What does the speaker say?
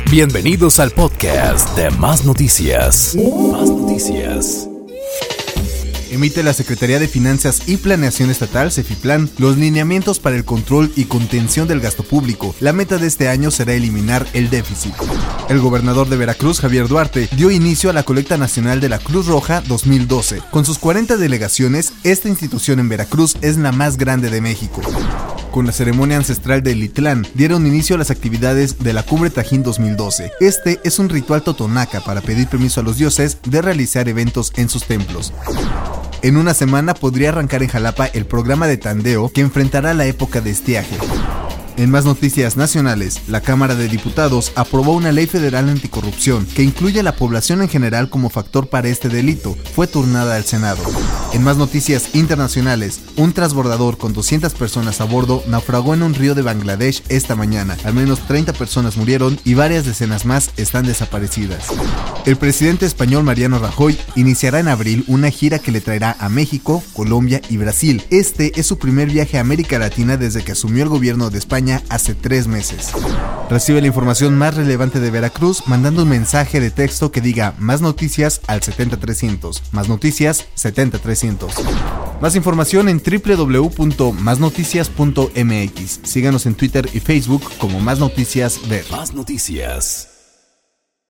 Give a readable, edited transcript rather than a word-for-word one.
Bienvenidos al podcast de Más Noticias. Más Noticias. Emite la Secretaría de Finanzas y Planeación Estatal, Cefiplan, los lineamientos para el control y contención del gasto público. La meta de este año será eliminar el déficit. El gobernador de Veracruz, Javier Duarte, dio inicio a la colecta nacional de la Cruz Roja 2012. Con sus 40 delegaciones, esta institución en Veracruz es la más grande de México. Con la ceremonia ancestral de Litlán, dieron inicio a las actividades de la Cumbre Tajín 2012. Este es un ritual totonaca para pedir permiso a los dioses de realizar eventos en sus templos. En una semana podría arrancar en Jalapa el programa de tandeo que enfrentará la época de estiaje. En más noticias nacionales, la Cámara de Diputados aprobó una ley federal anticorrupción que incluye a la población en general como factor para este delito. Fue turnada al Senado. En más noticias internacionales, un transbordador con 200 personas a bordo naufragó en un río de Bangladesh esta mañana. Al menos 30 personas murieron y varias decenas más están desaparecidas. El presidente español Mariano Rajoy iniciará en abril una gira que le traerá a México, Colombia y Brasil. Este es su primer viaje a América Latina desde que asumió el gobierno de España hace 3 meses. Recibe la información más relevante de Veracruz mandando un mensaje de texto que diga Más Noticias al 70300. Más Noticias 70300. Más información en www.masnoticias.mx. Síganos en Twitter y Facebook como Más Noticias Ver. Más Noticias.